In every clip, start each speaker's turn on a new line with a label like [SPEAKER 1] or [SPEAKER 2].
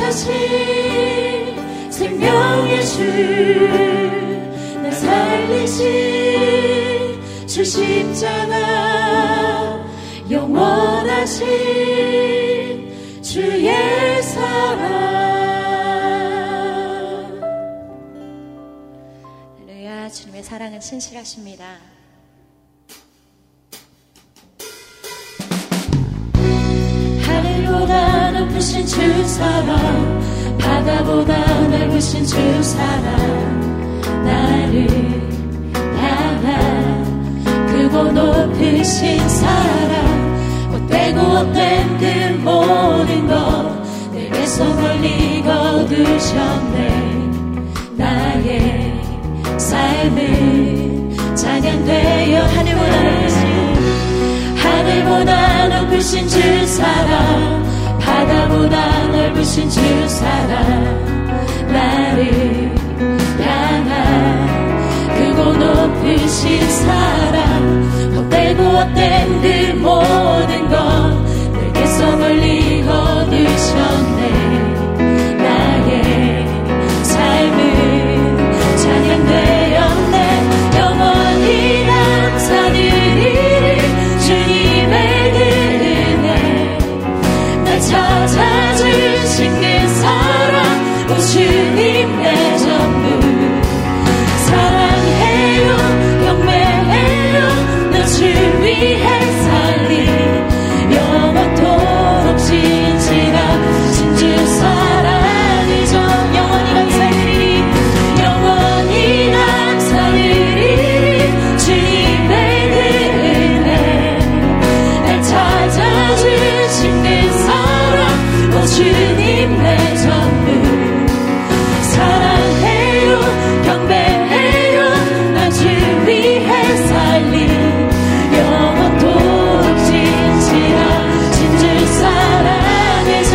[SPEAKER 1] 영원하신 생명의 주, 날 살리신 주 십자가, 영원하신 주의 사랑. 할렐루야. 주님의 사랑은 신실하십니다. 하늘보다 높으신 주 사랑, 바다보다 넓으신 주 사랑, 나를 향한 크고 높으신 사랑, 못되고 헛된 그 모든 것 내게서 멀리 거두셨네. 나의 삶은 찬양되어 하늘보다 높으신 주 사랑, 바다보다 넓으신 주 사랑, 나를 향한 크고 높으신 사랑, 헛되고 헛된 그 모든 것 내게서 멀리 거두셨네. 나의 삶은 찬양되었네. 영원히 감사드리리 주님의 그 은혜, 날 찾아주신 그 사랑, 오 주님 내 전부. 사랑해요, 경배해요, 나 주 위해 살리, 영원토록 진실하신 주 사랑이죠. 영원히 감사드리리, 영원히 감사드리리 주님의 그 은혜, 날 찾아주신 그 사랑, 오 주님 내 전부. 사랑해요, 경배해요, 나 주 위해 살리, 영원토록 진실하신 주 사랑해줘.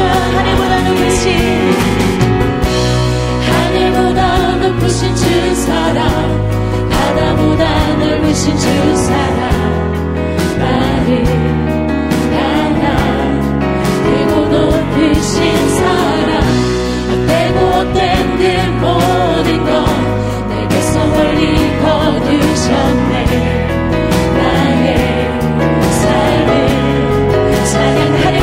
[SPEAKER 1] 하늘보다 높으신 주 사랑, 바다보다 넓으신 주 사랑, 나를 향한 크고 높으신 사랑, 헛되고 헛된 그 모든 것 내게서 멀리 거두셨네. 나의 삶은 찬양.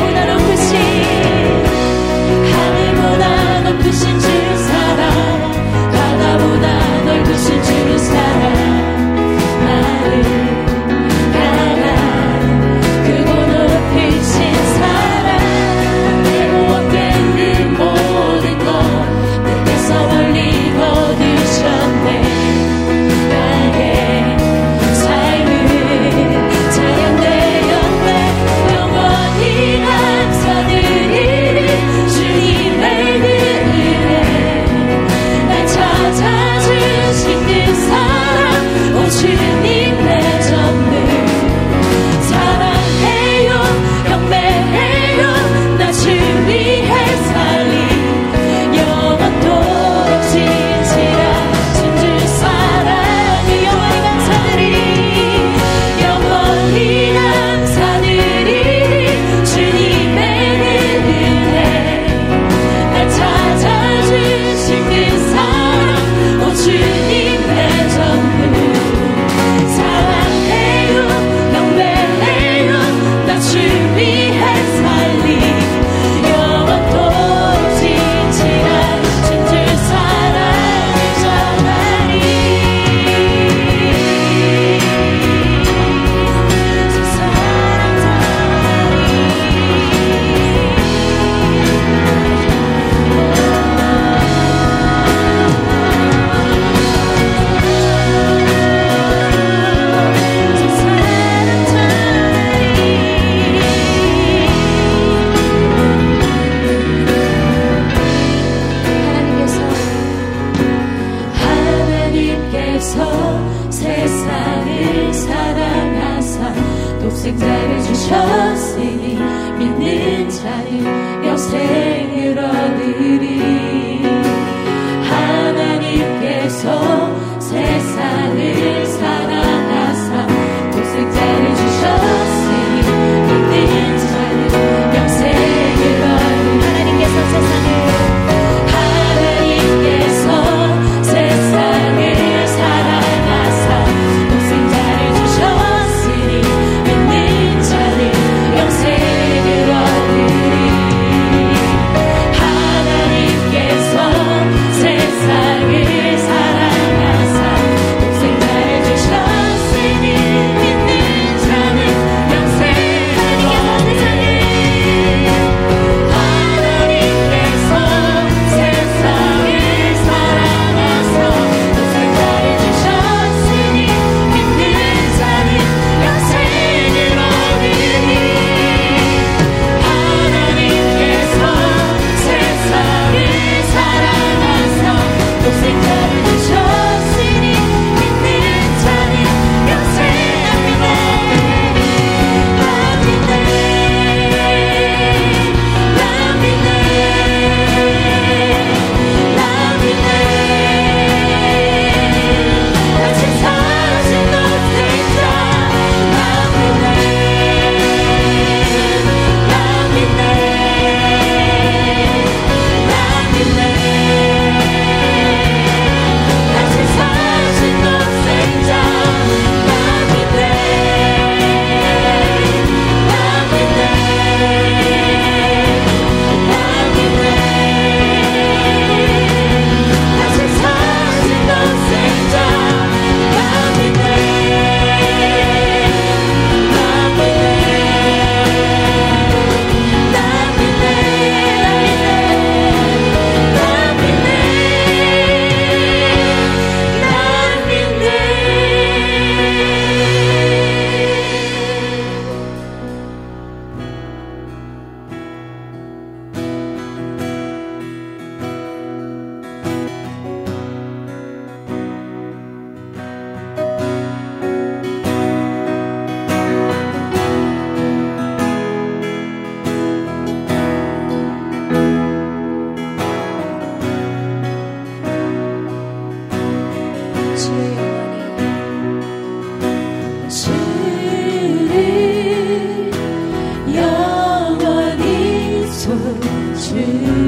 [SPEAKER 1] 하늘보다 높으신 주 사랑, 바다보다 넓으신 주 사랑, 나를 향한 크고 높으신 사랑, 헛되고 헛된 그 모든 것 내게서 멀리 거두셨네. 나의 삶은 찬양되었네. 영원히 감사드리리 주님의 그 은혜, 날 찾아주신 그 사랑, 오 주님 내 전부. 사랑해요, 경배해요, 나 주 위해 살리, 영원토록 진실하신 주 사랑을. 영원히 감사드리리, 영원히 감사드리리 주님의 그 은혜, 날 찾아주신 그 사랑, 오 주님 내 전부. 사랑해요, 경배해요, 나 주 위해 살리, 영원토록 진실하신 주 사랑을 전하리. 주 사랑 하나님께서 세상을 사랑하사 독생자를 주셨으니 믿는 자는 영생을 얻으리. 하나님께서 세상을 사랑하사 독생자를 주셨으니 믿는 자는 영생을 얻으리. 하나님께서 세상을 주를 영원히 소중히